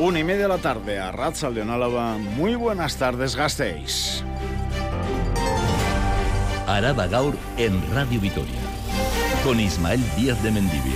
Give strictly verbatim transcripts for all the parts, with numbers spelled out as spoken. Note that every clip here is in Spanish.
Una y media de la tarde, a Arratsaldeon Álava. Muy buenas tardes, Gasteiz. Araba Gaur en Radio Vitoria, con Ismael Díaz de Mendívil.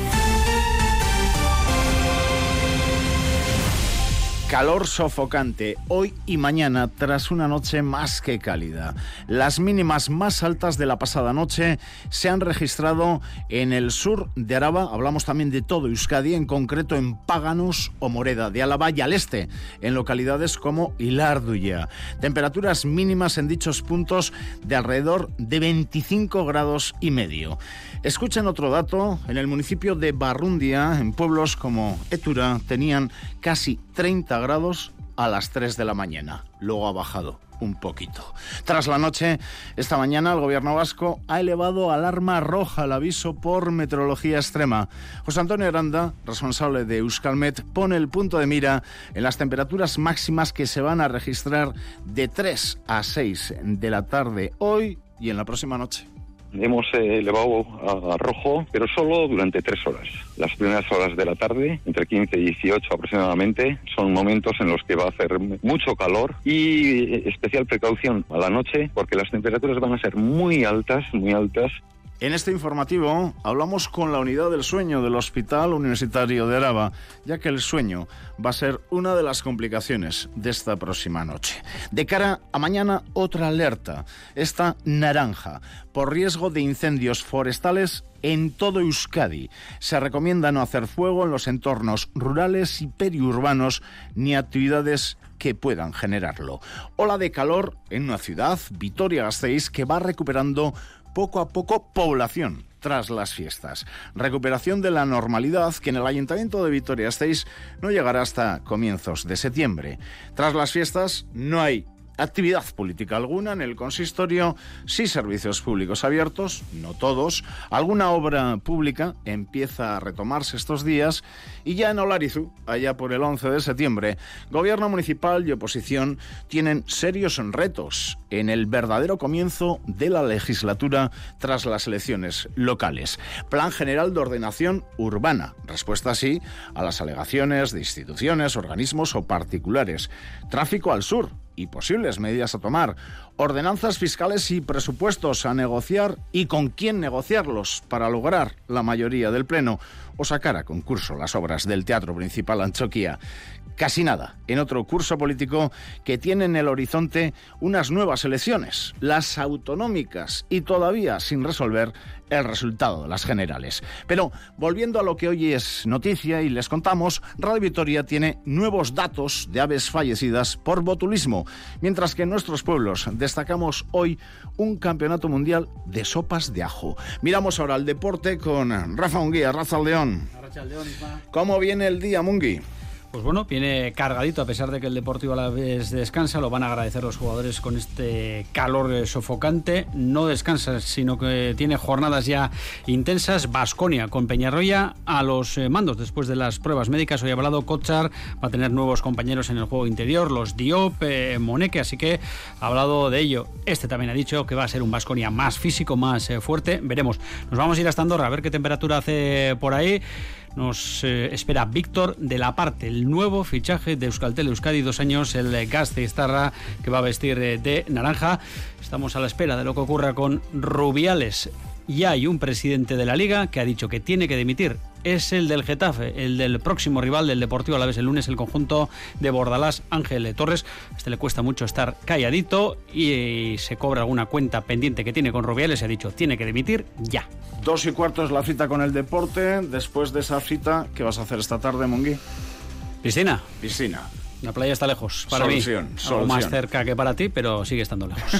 Calor sofocante hoy y mañana tras una noche más que cálida. Las mínimas más altas de la pasada noche se han registrado en el sur de Araba, hablamos también de todo Euskadi, en concreto en Páganos o Moreda de Álava, y al este, en localidades como Ilarduya. Temperaturas mínimas en dichos puntos de alrededor de veinticinco grados y medio. Escuchen otro dato: en el municipio de Barrundia, en pueblos como Etura, tenían casi treinta grados a las tres de la mañana. Luego ha bajado un poquito. Tras la noche, esta mañana el gobierno vasco ha elevado alarma roja al aviso por meteorología extrema. José Antonio Aranda, responsable de Euskalmet, pone el punto de mira en las temperaturas máximas que se van a registrar de tres a seis de la tarde hoy y en la próxima noche. Hemos eh, elevado a, a rojo, pero solo durante tres horas. Las primeras horas de la tarde, entre quince y dieciocho aproximadamente, son momentos en los que va a hacer mucho calor y eh, especial precaución a la noche, porque las temperaturas van a ser muy altas, muy altas. En este informativo hablamos con la unidad del sueño del Hospital Universitario de Araba, ya que el sueño va a ser una de las complicaciones de esta próxima noche. De cara a mañana, otra alerta, esta naranja, por riesgo de incendios forestales en todo Euskadi. Se recomienda no hacer fuego en los entornos rurales y periurbanos ni actividades que puedan generarlo. Ola de calor en una ciudad, Vitoria-Gasteiz, que va recuperando poco a poco población tras las fiestas. Recuperación de la normalidad que en el Ayuntamiento de Vitoria-Gasteiz no llegará hasta comienzos de septiembre. Tras las fiestas no hay actividad política alguna en el consistorio, sí servicios públicos abiertos, no todos. Alguna obra pública empieza a retomarse estos días y ya en Olarizu, allá por el once de septiembre, gobierno municipal y oposición tienen serios retos en el verdadero comienzo de la legislatura tras las elecciones locales. Plan General de Ordenación Urbana, respuesta así a las alegaciones de instituciones, organismos o particulares. Tráfico al sur y posibles medidas a tomar, ordenanzas fiscales y presupuestos a negociar y con quién negociarlos para lograr la mayoría del Pleno o sacar a concurso las obras del Teatro Principal Antxokia. Casi nada en otro curso político que tiene en el horizonte unas nuevas elecciones, las autonómicas, y todavía sin resolver el resultado de las generales. Pero volviendo a lo que hoy es noticia y les contamos, Radio Vitoria tiene nuevos datos de aves fallecidas por botulismo, mientras que en nuestros pueblos destacamos hoy un campeonato mundial de sopas de ajo. Miramos ahora al deporte con Rafa Munguí, Arratsaldeon. Arratsaldeon, Isma. ¿Cómo viene el día, Munguí? Pues bueno, viene cargadito, a pesar de que el Deportivo Alavés descansa. Lo van a agradecer los jugadores con este calor sofocante. No descansa, sino que tiene jornadas ya intensas. Baskonia con Peñarroya a los mandos después de las pruebas médicas. Hoy ha hablado Kochar, va a tener nuevos compañeros en el juego interior, los Diop, eh, Moneke, así que ha hablado de ello. Este también ha dicho que va a ser un Baskonia más físico, más eh, fuerte. Veremos. Nos vamos a ir hasta Andorra a ver qué temperatura hace por ahí. Nos eh, espera Víctor de la Parte, el nuevo fichaje de Euskaltel Euskadi, dos años, el Gasteiztarra, que va a vestir de, de naranja. Estamos a la espera de lo que ocurra con Rubiales. Ya hay un presidente de la Liga que ha dicho que tiene que dimitir. Es el del Getafe, el del próximo rival del Deportivo Alavés el lunes, el conjunto de Bordalás, Ángel Torres. A este le cuesta mucho estar calladito y se cobra alguna cuenta pendiente que tiene con Rubiales. Se ha dicho, tiene que dimitir ya. Dos y cuarto es la cita con el deporte. Después de esa cita, ¿qué vas a hacer esta tarde, Munguí? Piscina. Piscina. La playa está lejos para solución, mí, solución. Algo más cerca que para ti, pero sigue estando lejos.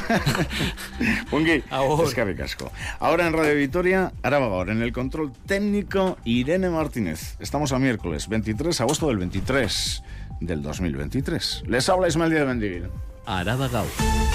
Munguí, escabe casco. Ahora en Radio Vitoria, Araba Gaur, en el control técnico, Irene Martínez. Estamos a miércoles veintitrés de agosto del veintitrés del dos mil veintitrés. Les habla Ismael Díaz de Mendívil. Araba Gaur.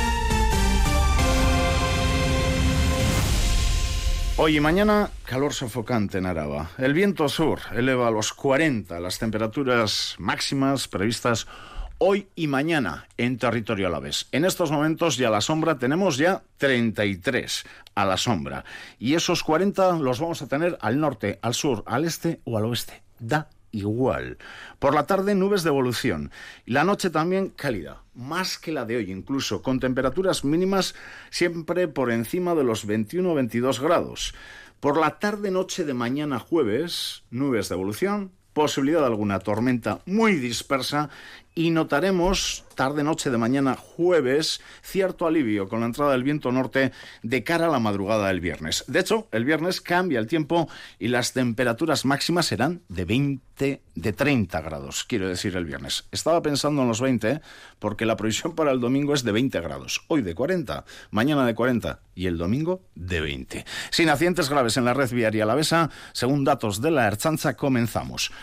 Hoy y mañana, calor sofocante en Araba. El viento sur eleva a los cuarenta las temperaturas máximas previstas hoy y mañana en territorio alavés. En estos momentos ya a la sombra tenemos ya treinta y tres a la sombra. Y esos cuarenta los vamos a tener al norte, al sur, al este o al oeste. Da igual. Por la tarde, nubes de evolución. Y la noche también cálida, más que la de hoy incluso, con temperaturas mínimas siempre por encima de los veintiuno o veintidós grados. Por la tarde-noche de mañana jueves, nubes de evolución, posibilidad de alguna tormenta muy dispersa y notaremos tarde-noche de mañana jueves cierto alivio con la entrada del viento norte de cara a la madrugada del viernes. De hecho, el viernes cambia el tiempo y las temperaturas máximas serán de veinte, de treinta grados, quiero decir el viernes. Estaba pensando en los veinte porque la previsión para el domingo es de veinte grados. Hoy de cuarenta, mañana de cuarenta y el domingo de veinte. Sin accidentes graves en la red viaria alavesa, según datos de la Ertzaintza, comenzamos.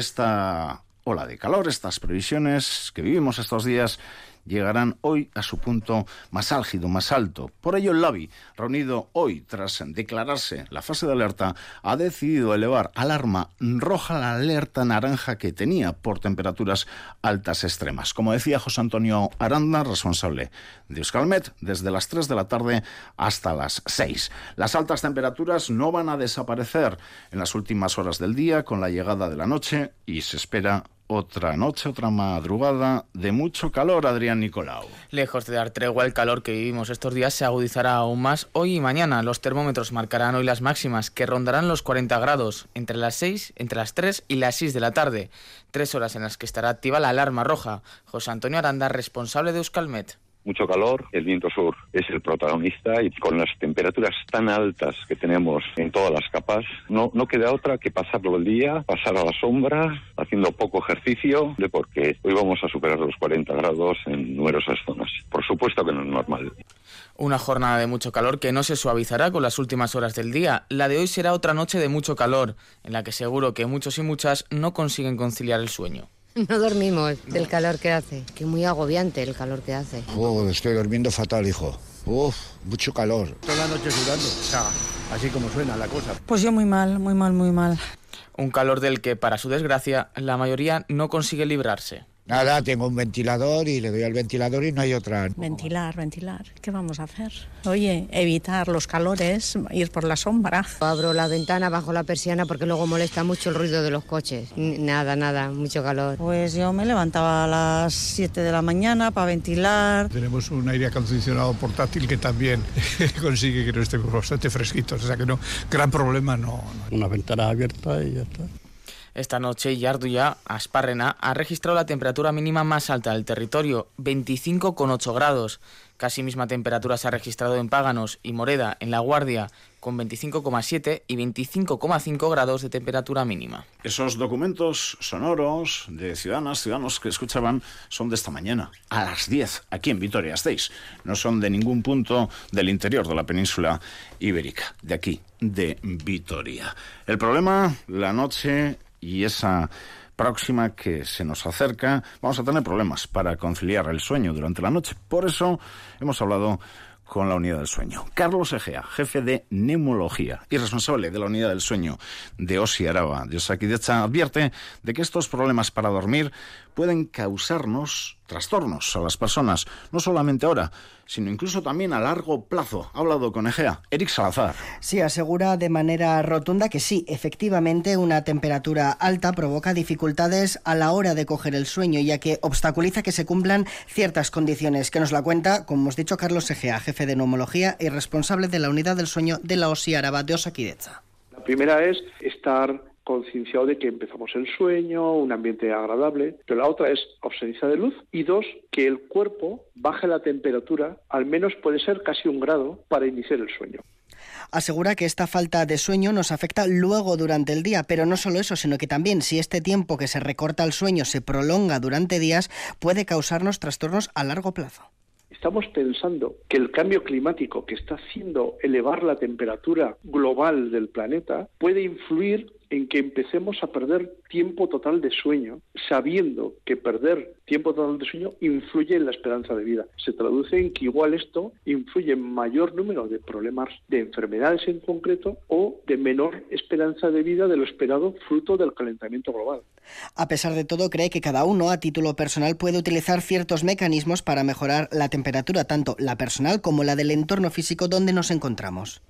Esta ola de calor, estas previsiones que vivimos estos días, llegarán hoy a su punto más álgido, más alto. Por ello, el LABI, reunido hoy tras declararse la fase de alerta, ha decidido elevar alarma roja a la alerta naranja que tenía por temperaturas altas extremas. Como decía José Antonio Aranda, responsable de Euskalmet, desde las tres de la tarde hasta las seis. Las altas temperaturas no van a desaparecer en las últimas horas del día con la llegada de la noche y se espera otra noche, otra madrugada de mucho calor, Adrián Nicolau. Lejos de dar tregua, el calor que vivimos estos días se agudizará aún más hoy y mañana. Los termómetros marcarán hoy las máximas, que rondarán los cuarenta grados, entre las seis, entre las tres y las seis de la tarde. Tres horas en las que estará activa la alarma roja. José Antonio Aranda, responsable de Euskalmet. Mucho calor, el viento sur es el protagonista y con las temperaturas tan altas que tenemos en todas las capas, no, no queda otra que pasarlo el día, pasar a la sombra, haciendo poco ejercicio, porque hoy vamos a superar los cuarenta grados en numerosas zonas. Por supuesto que no es normal. Una jornada de mucho calor que no se suavizará con las últimas horas del día. La de hoy será otra noche de mucho calor, en la que seguro que muchos y muchas no consiguen conciliar el sueño. No dormimos del calor que hace, que muy agobiante el calor que hace. Oh, estoy durmiendo fatal, hijo. Uf, mucho calor. Toda la noche sudando, o sea, así como suena la cosa. Pues yo muy mal, muy mal, muy mal. Un calor del que, para su desgracia, la mayoría no consigue librarse. Nada, tengo un ventilador y le doy al ventilador y no hay otra. Ventilar, ventilar. ¿Qué vamos a hacer? Oye, evitar los calores, ir por la sombra. Abro la ventana, bajo la persiana porque luego molesta mucho el ruido de los coches. Nada, nada, mucho calor. Pues yo me levantaba a las siete de la mañana para ventilar. Tenemos un aire acondicionado portátil que también consigue que no estemos bastante fresquitos. O sea que no, gran problema no. no. Una ventana abierta y ya está. Esta noche, Yarduya, Aspárrena, ha registrado la temperatura mínima más alta del territorio, veinticinco coma ocho grados. Casi misma temperatura se ha registrado en Páganos y Moreda, en La Guardia, con veinticinco coma siete y veinticinco coma cinco grados de temperatura mínima. Esos documentos sonoros de ciudadanas, ciudadanos que escuchaban son de esta mañana, a las diez, aquí en Vitoria-Gasteiz. No son de ningún punto del interior de la península ibérica, de aquí, de Vitoria. El problema, la noche y esa próxima que se nos acerca, vamos a tener problemas para conciliar el sueño durante la noche. Por eso hemos hablado con la unidad del sueño. Carlos Egea, jefe de neumología y responsable de la unidad del sueño de Osi Araba de Osakidetza, advierte de que estos problemas para dormir pueden causarnos trastornos a las personas, no solamente ahora, sino incluso también a largo plazo. Ha hablado con Egea. Eric Salazar. Sí, asegura de manera rotunda que sí, efectivamente, una temperatura alta provoca dificultades a la hora de coger el sueño, ya que obstaculiza que se cumplan ciertas condiciones, que nos la cuenta, como hemos dicho, Carlos Egea, jefe de neumología y responsable de la unidad del sueño de la Osi Araba de Osakidetza. La primera es estar concienciado de que empezamos el sueño, un ambiente agradable, pero la otra es ausencia de luz y dos, que el cuerpo baje la temperatura, al menos puede ser casi un grado, para iniciar el sueño. Asegura que esta falta de sueño nos afecta luego durante el día, pero no solo eso, sino que también si este tiempo que se recorta el sueño se prolonga durante días, puede causarnos trastornos a largo plazo. Estamos pensando que el cambio climático que está haciendo elevar la temperatura global del planeta puede influir en que empecemos a perder tiempo total de sueño, sabiendo que perder tiempo total de sueño influye en la esperanza de vida. Se traduce en que igual esto influye en mayor número de problemas, de enfermedades en concreto, o de menor esperanza de vida de lo esperado fruto del calentamiento global. A pesar de todo, cree que cada uno, a título personal, puede utilizar ciertos mecanismos para mejorar la temperatura, tanto la personal como la del entorno físico donde nos encontramos.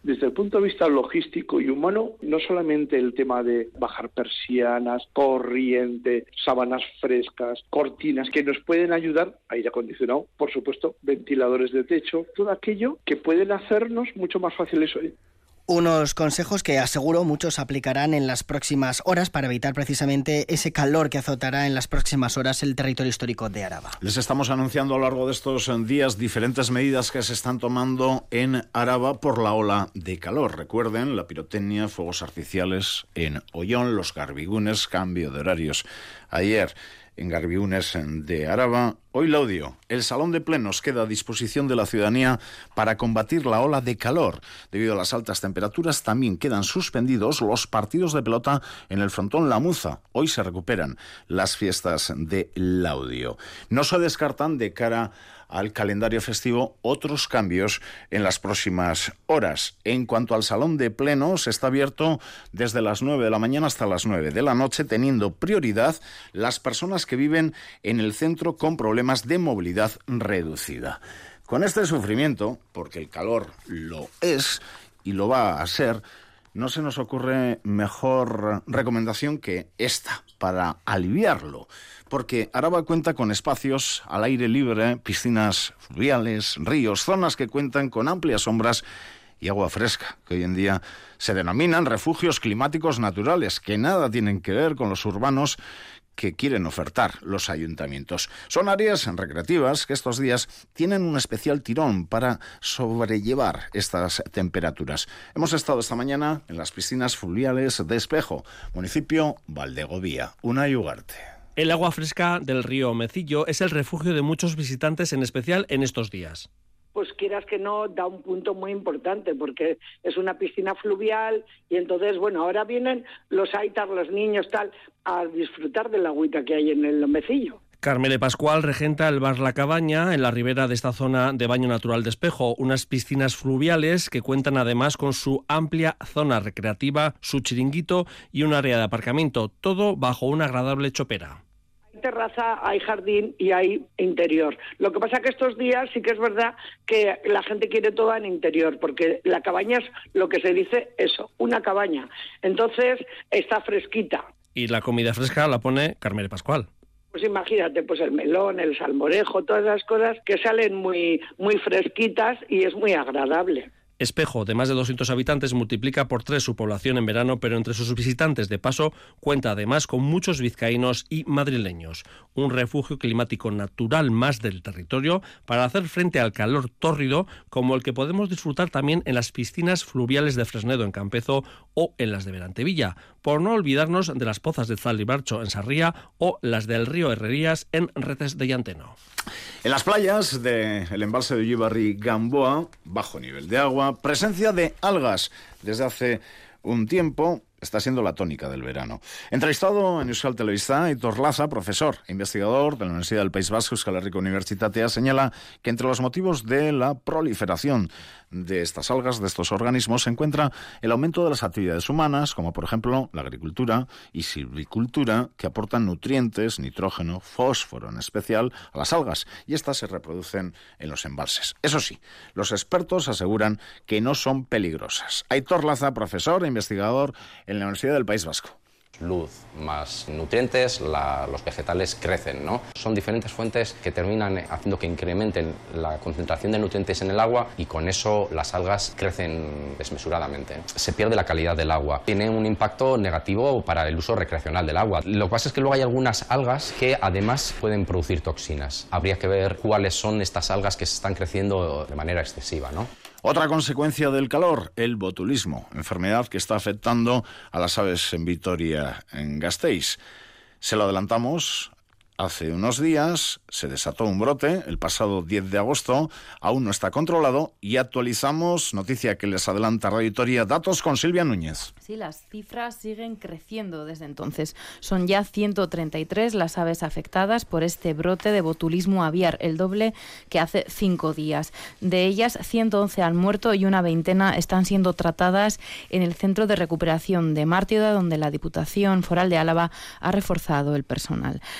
desde el punto de vista logístico y humano, no solamente el tema de bajar persianas, corriente, sábanas frescas, cortinas que nos pueden ayudar, aire acondicionado, por supuesto, ventiladores de techo, todo aquello que pueden hacernos mucho más fáciles hoy. Unos consejos que aseguro muchos aplicarán en las próximas horas para evitar precisamente ese calor que azotará en las próximas horas el territorio histórico de Araba. Les estamos anunciando a lo largo de estos días diferentes medidas que se están tomando en Araba por la ola de calor. Recuerden, la pirotecnia, fuegos artificiales en Ollón, los Garbigunes, cambio de horarios ayer en Garbigunes de Araba. Hoy Laudio, el salón de plenos queda a disposición de la ciudadanía para combatir la ola de calor. Debido a las altas temperaturas también quedan suspendidos los partidos de pelota en el frontón La Muza. Hoy se recuperan las fiestas de Laudio. No se descartan de cara al calendario festivo otros cambios en las próximas horas. En cuanto al salón de plenos, está abierto desde las nueve de la mañana hasta las nueve de la noche, teniendo prioridad las personas que viven en el centro con problemas de movilidad reducida. Con este sufrimiento, porque el calor lo es y lo va a ser, no se nos ocurre mejor recomendación que esta para aliviarlo, porque Araba cuenta con espacios al aire libre, piscinas fluviales, ríos, zonas que cuentan con amplias sombras y agua fresca, que hoy en día se denominan refugios climáticos naturales, que nada tienen que ver con los urbanos que quieren ofertar los ayuntamientos. Son áreas recreativas que estos días tienen un especial tirón para sobrellevar estas temperaturas. Hemos estado esta mañana en las piscinas fluviales de Espejo, municipio Valdegovía, Unai Ugarte. El agua fresca del río Mecillo es el refugio de muchos visitantes, en especial en estos días. Pues quieras que no, da un punto muy importante, porque es una piscina fluvial y entonces, bueno, ahora vienen los aitas, los niños, tal, a disfrutar de la agüita que hay en el Mecillo. Carmele Pascual regenta el bar La Cabaña en la ribera de esta zona de baño natural de Espejo, unas piscinas fluviales que cuentan además con su amplia zona recreativa, su chiringuito y un área de aparcamiento, todo bajo una agradable chopera. Terraza, hay jardín y hay interior. Lo que pasa que estos días sí que es verdad que la gente quiere todo en interior, porque la cabaña es lo que se dice eso, una cabaña. Entonces está fresquita. Y la comida fresca la pone Carmele Pascual. Pues imagínate, pues el melón, el salmorejo, todas las cosas que salen muy, muy fresquitas y es muy agradable. Espejo, de más de doscientos habitantes, multiplica por tres su población en verano, pero entre sus visitantes de paso cuenta además con muchos vizcaínos y madrileños. Un refugio climático natural más del territorio para hacer frente al calor tórrido, como el que podemos disfrutar también en las piscinas fluviales de Fresnedo en Campezo o en las de Berantevilla, por no olvidarnos de las pozas de Zaldibarcho en Sarría o las del río Herrerías en Retes de Llanteno. En las playas del embalse de Ullíbarri-Gamboa, bajo nivel de agua, presencia de algas desde hace un tiempo. Está siendo la tónica del verano. Entrevistado en Euskal Telebista, Aitor Laza, profesor e investigador de la Universidad del País Vasco, Euskal Herriko Unibertsitatea, señala que entre los motivos de la proliferación de estas algas, de estos organismos, se encuentra el aumento de las actividades humanas, como por ejemplo la agricultura y silvicultura, que aportan nutrientes, nitrógeno, fósforo en especial, a las algas, y estas se reproducen en los embalses. Eso sí, los expertos aseguran que no son peligrosas. Aitor Laza, profesor e investigador en la Universidad del País Vasco. Luz más nutrientes, la, los vegetales crecen, ¿no? Son diferentes fuentes que terminan haciendo que incrementen la concentración de nutrientes en el agua y con eso las algas crecen desmesuradamente. Se pierde la calidad del agua. Tiene un impacto negativo para el uso recreacional del agua. Lo que pasa es que luego hay algunas algas que además pueden producir toxinas. Habría que ver cuáles son estas algas que se están creciendo de manera excesiva, ¿no? Otra consecuencia del calor, el botulismo, enfermedad que está afectando a las aves en Vitoria, en Gasteiz. Se lo adelantamos hace unos días, se desató un brote el pasado diez de agosto, aún no está controlado y actualizamos, noticia que les adelanta Radio Vitoria, datos con Silvia Núñez. Sí, las cifras siguen creciendo desde entonces. Son ya ciento treinta y tres las aves afectadas por este brote de botulismo aviar, el doble que hace cinco días. De ellas, ciento once han muerto y una veintena están siendo tratadas en el Centro de Recuperación de Mártida, donde la Diputación Foral de Álava ha reforzado el personal. Las cifras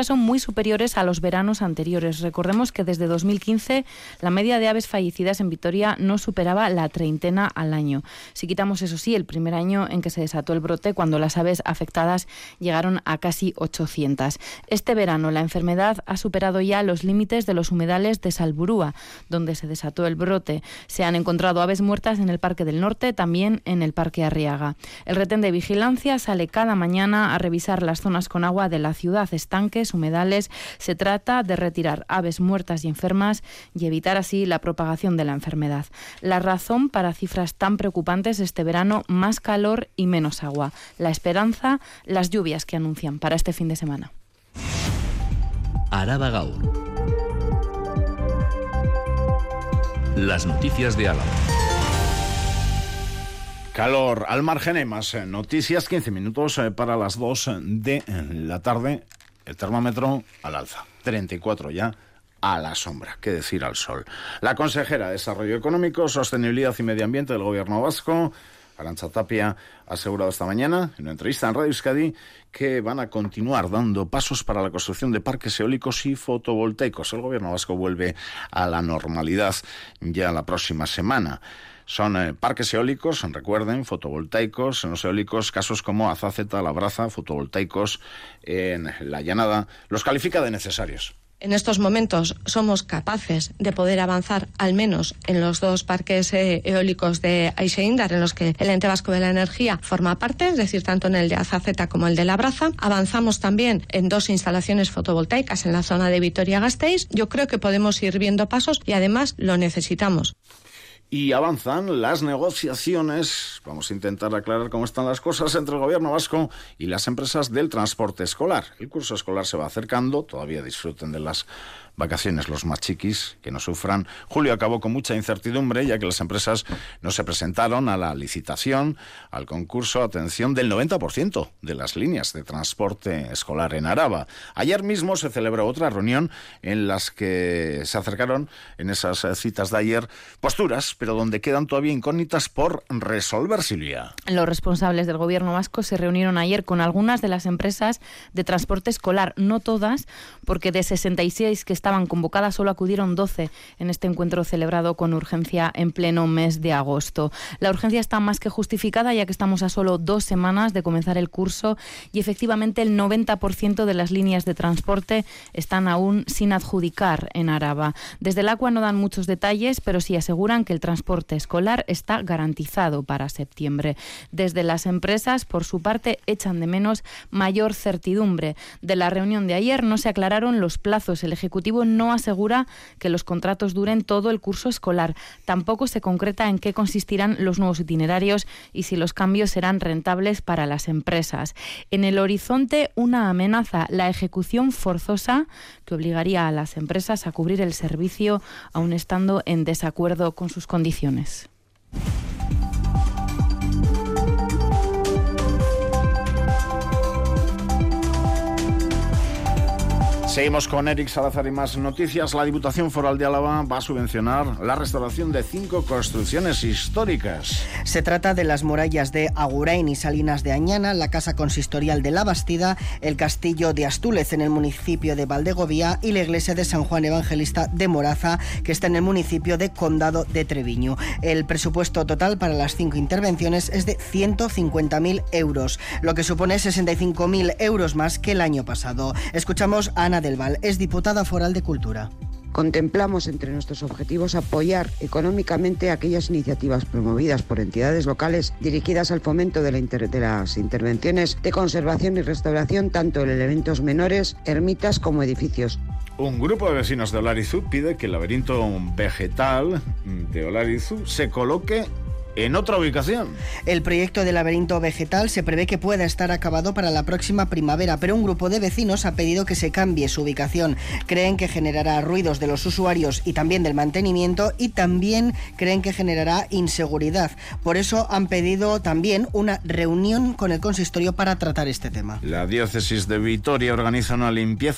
cifras son muy superiores a los veranos anteriores. Recordemos que desde dos mil quince la media de aves fallecidas en Vitoria no superaba la treintena al año. Si quitamos, eso sí, el primer año en que se desató el brote, cuando las aves afectadas llegaron a casi ochocientas. Este verano la enfermedad ha superado ya los límites de los humedales de Salburúa, donde se desató el brote. Se han encontrado aves muertas en el Parque del Norte, también en el Parque Arriaga. El retén de vigilancia sale cada mañana a revisar las zonas con agua de la ciudad, estanques, humedales. Se trata de retirar aves muertas y enfermas y evitar así la propagación de la enfermedad. La razón para cifras tan preocupantes este verano: más calor y menos agua. La esperanza, las lluvias que anuncian para este fin de semana. Araba Gaur. Las noticias de Álava. Calor al margen, hay más noticias. quince minutos para las dos de la tarde. El termómetro al alza. treinta y cuatro ya a la sombra. ¿Qué decir al sol? La consejera de Desarrollo Económico, Sostenibilidad y Medio Ambiente del Gobierno Vasco, Arantxa Tapia, ha asegurado esta mañana en una entrevista en Radio Euskadi que van a continuar dando pasos para la construcción de parques eólicos y fotovoltaicos. El Gobierno vasco vuelve a la normalidad ya la próxima semana. Son eh, parques eólicos, recuerden, fotovoltaicos, en los eólicos, casos como Azaceta, Labraza, fotovoltaicos en La Llanada, los califica de necesarios. En estos momentos somos capaces de poder avanzar al menos en los dos parques eh, eólicos de Aixeindar, en los que el Ente Vasco de la Energía forma parte, es decir, tanto en el de Azaceta como el de Labraza. Avanzamos también en dos instalaciones fotovoltaicas en la zona de Vitoria-Gasteiz. Yo creo que podemos ir viendo pasos y además lo necesitamos. Y avanzan las negociaciones, vamos a intentar aclarar cómo están las cosas, entre el Gobierno vasco y las empresas del transporte escolar. El curso escolar se va acercando, todavía disfruten de las vacaciones los más chiquis, que no sufran. Julio acabó con mucha incertidumbre, ya que las empresas no se presentaron a la licitación, al concurso, atención, del noventa por ciento de las líneas de transporte escolar en Araba. Ayer mismo se celebró otra reunión en las que se acercaron, en esas citas de ayer, posturas, pero donde quedan todavía incógnitas por resolver, Silvia. Los responsables del Gobierno vasco se reunieron ayer con algunas de las empresas de transporte escolar, no todas, porque de sesenta y seis que estaban convocadas solo acudieron doce en este encuentro celebrado con urgencia en pleno mes de agosto. La urgencia está más que justificada, ya que estamos a solo dos semanas de comenzar el curso y efectivamente el noventa por ciento de las líneas de transporte están aún sin adjudicar en Araba. Desde el Aqua no dan muchos detalles, pero sí aseguran que el transporte escolar está garantizado para septiembre. Desde las empresas, por su parte, echan de menos mayor certidumbre. De la reunión de ayer no se aclararon los plazos. El Ejecutivo no asegura que los contratos duren todo el curso escolar. Tampoco se concreta en qué consistirán los nuevos itinerarios y si los cambios serán rentables para las empresas. En el horizonte, una amenaza: la ejecución forzosa, que obligaría a las empresas a cubrir el servicio aun estando en desacuerdo con sus condiciones. Seguimos con Eric Salazar y más noticias. La Diputación Foral de Álava va a subvencionar la restauración de cinco construcciones históricas. Se trata de las murallas de Agurain y Salinas de Añana, la Casa Consistorial de La Bastida, el Castillo de Astúlez en el municipio de Valdegovía y la Iglesia de San Juan Evangelista de Moraza, que está en el municipio de Condado de Treviño. El presupuesto total para las cinco intervenciones es de ciento cincuenta mil euros, lo que supone sesenta y cinco mil euros más que el año pasado. Escuchamos a Ana del Val, es diputada foral de Cultura. Contemplamos entre nuestros objetivos apoyar económicamente aquellas iniciativas promovidas por entidades locales dirigidas al fomento de, la inter- de las intervenciones de conservación y restauración tanto en elementos menores, ermitas como edificios. Un grupo de vecinos de Olarizu pide que el laberinto vegetal de Olarizu se coloque en otra ubicación. El proyecto de laberinto vegetal se prevé que pueda estar acabado para la próxima primavera, pero un grupo de vecinos ha pedido que se cambie su ubicación. Creen que generará ruidos de los usuarios y también del mantenimiento, y también creen que generará inseguridad. Por eso han pedido también una reunión con el consistorio para tratar este tema. La diócesis de Vitoria organiza una limpieza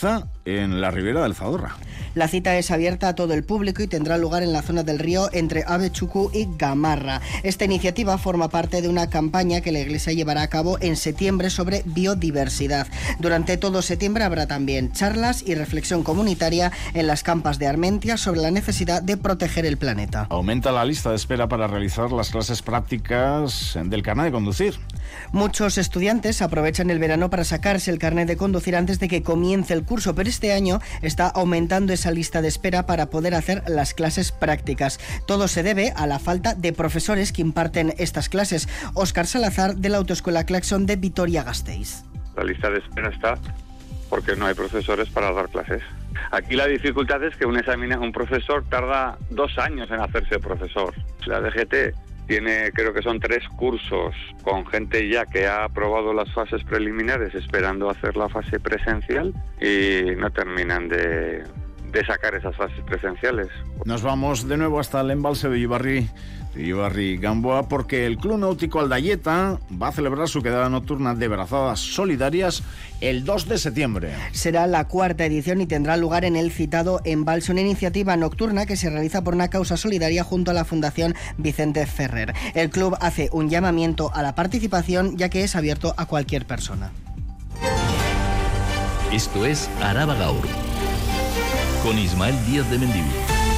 en la ribera del Zadorra. La cita es abierta a todo el público y tendrá lugar en la zona del río entre Avechuku y Gamarra. Esta iniciativa forma parte de una campaña que la Iglesia llevará a cabo en septiembre sobre biodiversidad. Durante todo septiembre habrá también charlas y reflexión comunitaria en las campas de Armentia sobre la necesidad de proteger el planeta. Aumenta la lista de espera para realizar las clases prácticas del carnet de conducir. Muchos estudiantes aprovechan el verano para sacarse el carnet de conducir antes de que comience el curso, pero este año está aumentando esa lista de espera para poder hacer las clases prácticas. Todo se debe a la falta de profesores que imparten estas clases. Óscar Salazar, de la Autoescuela Claxon de Vitoria-Gasteiz. La lista de espera está porque no hay profesores para dar clases. Aquí la dificultad es que un examina, un profesor tarda dos años en hacerse profesor. La D G T tiene, creo que son tres cursos con gente ya que ha aprobado las fases preliminares esperando hacer la fase presencial y no terminan de, de sacar esas fases presenciales. Nos vamos de nuevo hasta el embalse de Ibarri, de Ibarri Gamboa, porque el Club Náutico Aldayeta va a celebrar su quedada nocturna de brazadas solidarias el dos de septiembre. Será la cuarta edición y tendrá lugar en el citado embalse, una iniciativa nocturna que se realiza por una causa solidaria junto a la Fundación Vicente Ferrer. El club hace un llamamiento a la participación, ya que es abierto a cualquier persona. Esto es Araba Gaur, con Ismael Díaz de Mendivil.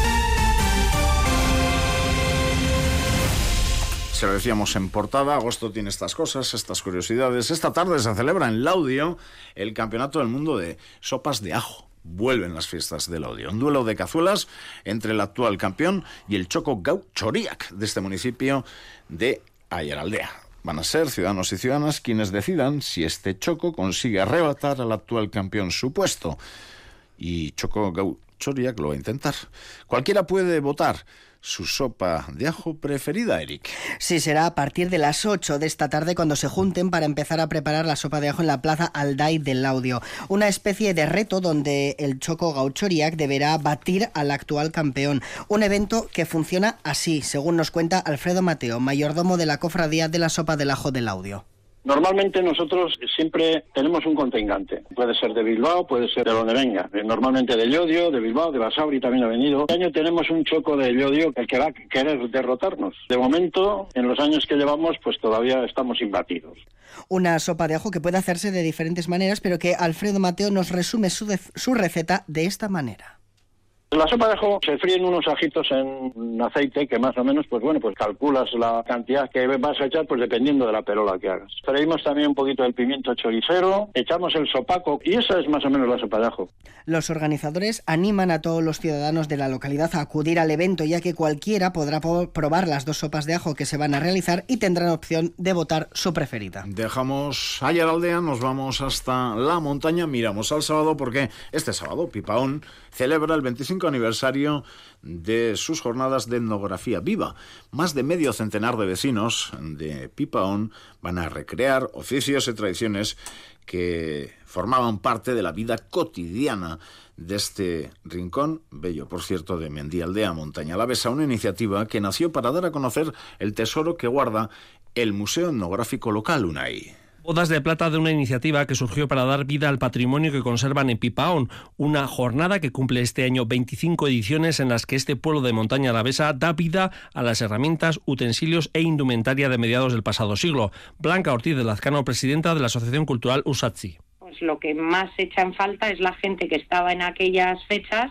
Se lo decíamos en portada, agosto tiene estas cosas, estas curiosidades. Esta tarde se celebra en Laudio el Campeonato del Mundo de Sopas de Ajo. Vuelven las fiestas de Laudio. Un duelo de cazuelas entre el actual campeón y el Choco Gau Choriak de este municipio de Ayeraldea. Van a ser ciudadanos y ciudadanas quienes decidan si este Choco consigue arrebatar al actual campeón su puesto. Y Choco Gau Choriak lo va a intentar. Cualquiera puede votar su sopa de ajo preferida, Eric. Sí, será a partir de las ocho de esta tarde cuando se junten para empezar a preparar la sopa de ajo en la Plaza Alday del Laudio. Una especie de reto donde el Choco Gau Choriak deberá batir al actual campeón. Un evento que funciona así, según nos cuenta Alfredo Mateo, mayordomo de la Cofradía de la Sopa del Ajo del Laudio. Normalmente nosotros siempre tenemos un contingente. Puede ser de Bilbao, puede ser de donde venga. Normalmente de Llodio, de Bilbao, de Basauri también ha venido. Este año tenemos un Choco de Llodio, el que va a querer derrotarnos. De momento, en los años que llevamos, pues todavía estamos imbatidos. Una sopa de ajo que puede hacerse de diferentes maneras, pero que Alfredo Mateo nos resume su, de- su receta de esta manera. La sopa de ajo se fríen unos ajitos en aceite que más o menos, pues bueno, pues calculas la cantidad que vas a echar, pues dependiendo de la perola que hagas. Freímos también un poquito del pimiento choricero, echamos el sopaco y esa es más o menos la sopa de ajo. Los organizadores animan a todos los ciudadanos de la localidad a acudir al evento, ya que cualquiera podrá po- probar las dos sopas de ajo que se van a realizar y tendrán opción de votar su preferida. Dejamos Ayeraldea, nos vamos hasta la montaña, miramos al sábado porque este sábado Pipaón celebra el veinticinco aniversario de sus jornadas de etnografía viva. Más de medio centenar de vecinos de Pipaón van a recrear oficios y tradiciones que formaban parte de la vida cotidiana de este rincón, bello por cierto, de Mendialdea, Montaña Alavesa, una iniciativa que nació para dar a conocer el tesoro que guarda el Museo Etnográfico Local UNAI. Bodas de plata de una iniciativa que surgió para dar vida al patrimonio que conservan en Pipaón, una jornada que cumple este año veinticinco ediciones en las que este pueblo de Montaña Alavesa da vida a las herramientas, utensilios e indumentaria de mediados del pasado siglo. Blanca Ortiz de Lazcano, presidenta de la Asociación Cultural Usatzi. Pues lo que más echa en falta es la gente que estaba en aquellas fechas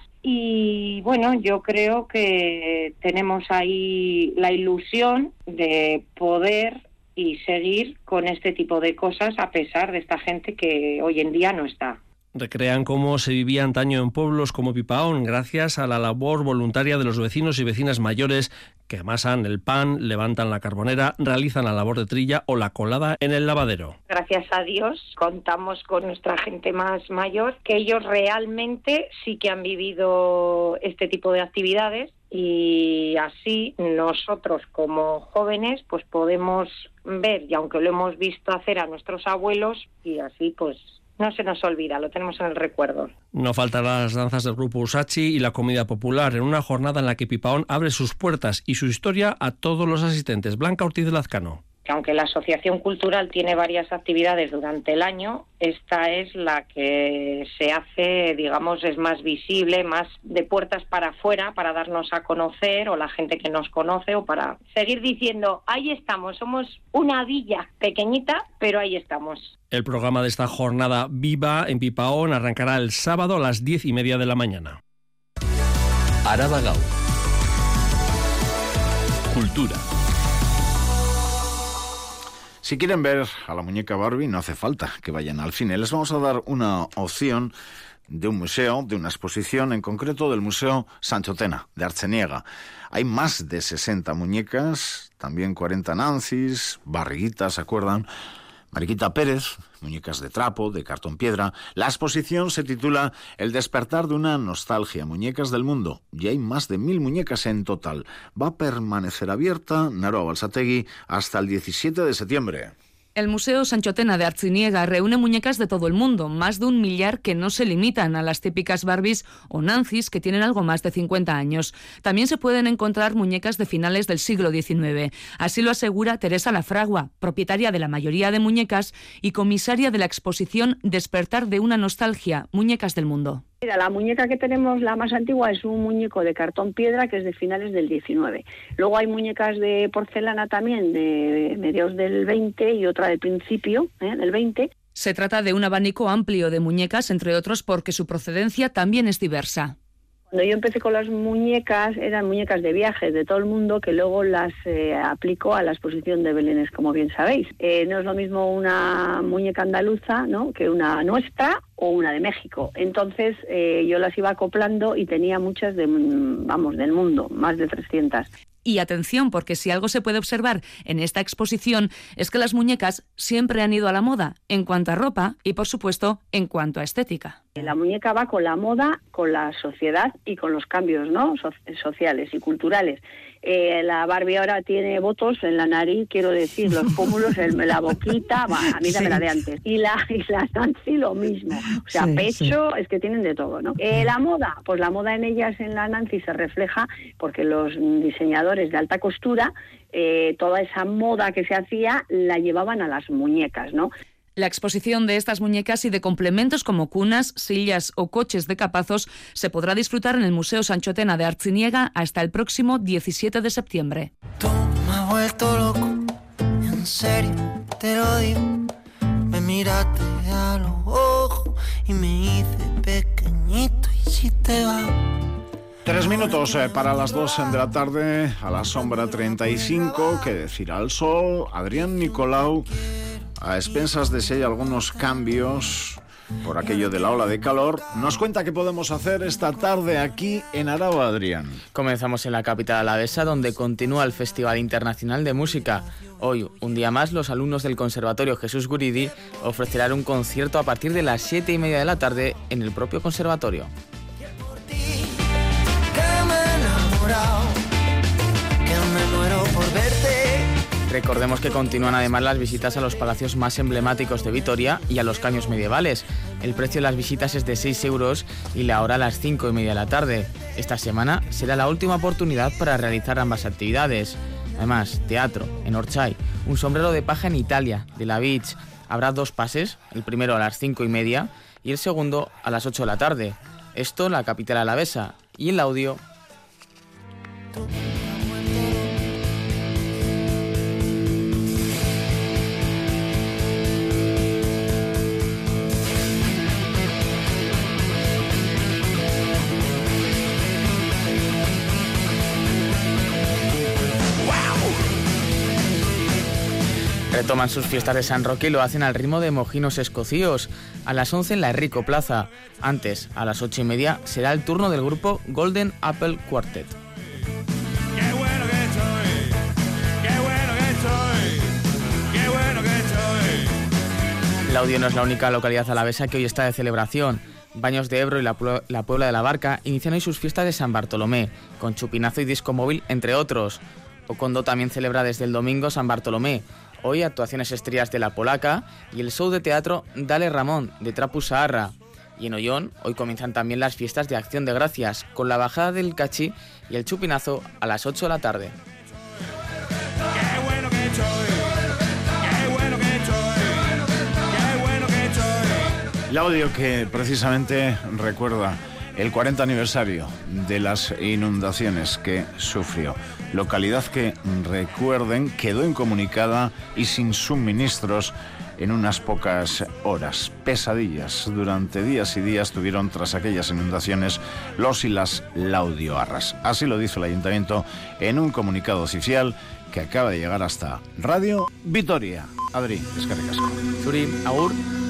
y bueno, yo creo que tenemos ahí la ilusión de poder y seguir con este tipo de cosas a pesar de esta gente que hoy en día no está. Recrean cómo se vivía antaño en pueblos como Pipaón gracias a la labor voluntaria de los vecinos y vecinas mayores que amasan el pan, levantan la carbonera, realizan la labor de trilla o la colada en el lavadero. Gracias a Dios contamos con nuestra gente más mayor, que ellos realmente sí que han vivido este tipo de actividades y así nosotros como jóvenes pues podemos ver, y aunque lo hemos visto hacer a nuestros abuelos, y así pues no se nos olvida, lo tenemos en el recuerdo. No faltarán las danzas del grupo Usachi y la comida popular en una jornada en la que Pipaón abre sus puertas y su historia a todos los asistentes. Blanca Ortiz de Lazcano. que aunque la Asociación Cultural tiene varias actividades durante el año, esta es la que se hace, digamos, es más visible, más de puertas para afuera, para darnos a conocer, o la gente que nos conoce, o para seguir diciendo, ahí estamos, somos una villa pequeñita, pero ahí estamos. El programa de esta jornada viva en Pipaón arrancará el sábado a las diez y media de la mañana. Araba Gau. Cultura. Si quieren ver a la muñeca Barbie, no hace falta que vayan al cine. Les vamos a dar una opción de un museo, de una exposición, en concreto del Museo Sanchotena, de Artziniega. Hay más de sesenta muñecas, también cuarenta Nancy's, Barriguita, ¿se acuerdan? Mariquita Pérez, muñecas de trapo, de cartón piedra. La exposición se titula El despertar de una nostalgia, muñecas del mundo. Y hay más de mil muñecas en total. Va a permanecer abierta, Naroa Balsategui, hasta el diecisiete de septiembre. El Museo Sanchotena de Artziniega reúne muñecas de todo el mundo, más de un millar que no se limitan a las típicas Barbies o Nancy's que tienen algo más de cincuenta años. También se pueden encontrar muñecas de finales del siglo diecinueve. Así lo asegura Teresa Lafragua, propietaria de la mayoría de muñecas y comisaria de la exposición Despertar de una nostalgia, muñecas del mundo. Mira, la muñeca que tenemos, la más antigua, es un muñeco de cartón piedra que es de finales del diecinueve. Luego hay muñecas de porcelana también de mediados del veinte y otra de principio ¿eh? del veinte. Se trata de un abanico amplio de muñecas, entre otros porque su procedencia también es diversa. Cuando yo empecé con las muñecas, eran muñecas de viajes de todo el mundo que luego las eh, aplicó a la exposición de Belénes, como bien sabéis. Eh, no es lo mismo una muñeca andaluza, ¿no?, que una nuestra o una de México. Entonces eh, yo las iba acoplando y tenía muchas de, vamos, del mundo, más de trescientas. Y atención, porque si algo se puede observar en esta exposición es que las muñecas siempre han ido a la moda en cuanto a ropa y, por supuesto, en cuanto a estética. La muñeca va con la moda, con la sociedad y con los cambios, ¿no?, so- sociales y culturales. Eh, la Barbie ahora tiene botos en la nariz, quiero decir, los pómulos, el, la boquita, va, a mí dame la de antes. Y la, y la Nancy lo mismo, o sea, sí, pecho, sí. Es que tienen de todo, ¿no? Eh, la moda, pues la moda en ellas, en la Nancy, se refleja porque los diseñadores de alta costura, eh, toda esa moda que se hacía, la llevaban a las muñecas, ¿no? La exposición de estas muñecas y de complementos como cunas, sillas o coches de capazos se podrá disfrutar en el Museo Sanchotena de Artziniega hasta el próximo diecisiete de septiembre. Tú me has vuelto loco, en serio te lo digo. Me miraste a los ojos y me hice pequeñito y si te va. Tres minutos eh, para las dos de la tarde, a la sombra treinta y cinco, que decir al sol. Adrián Nicolau, a expensas de si hay algunos cambios por aquello de la ola de calor, nos cuenta qué podemos hacer esta tarde aquí en Araba, Adrián. Comenzamos en la capital alavesa, donde continúa el Festival Internacional de Música. Hoy, un día más, los alumnos del Conservatorio Jesús Guridi ofrecerán un concierto a partir de las siete y media de la tarde en el propio conservatorio. Recordemos que continúan además las visitas a los palacios más emblemáticos de Vitoria y a los caños medievales. El precio de las visitas es de seis euros y la hora a las cinco y media de la tarde. Esta semana será la última oportunidad para realizar ambas actividades. Además, teatro en Orchay, un sombrero de paja en Italia, de la Beach. Habrá dos pases, el primero a las cinco y media y el segundo a las ocho de la tarde. Esto en la capital alavesa. Y el audio... Retoman sus fiestas de San Roque y lo hacen al ritmo de mojinos escocíos. A las once en la Enrico Plaza. Antes, a las ocho y media, será el turno del grupo Golden Apple Quartet. Qué bueno que estoy, qué bueno que estoy, qué bueno que estoy. Laudio no es la única localidad alavesa que hoy está de celebración. Baños de Ebro y la, la Puebla de la Barca inician hoy sus fiestas de San Bartolomé, con chupinazo y disco móvil, entre otros. Ocondo también celebra desde el domingo San Bartolomé. Hoy actuaciones estrellas de La Polaca y el show de teatro Dale Ramón, de Trapus Saharra. Y en Ollón, hoy comienzan también las fiestas de Acción de Gracias, con la bajada del cachí y el chupinazo a las ocho de la tarde. Qué bueno que estoy. Laudio que precisamente recuerda el cuarenta aniversario de las inundaciones que sufrió. Localidad que, recuerden, quedó incomunicada y sin suministros en unas pocas horas. Pesadillas durante días y días tuvieron tras aquellas inundaciones los y las laudioarras. Así lo dice el ayuntamiento en un comunicado oficial que acaba de llegar hasta Radio Vitoria. Adri, eskerrik asko. Zuri, agur.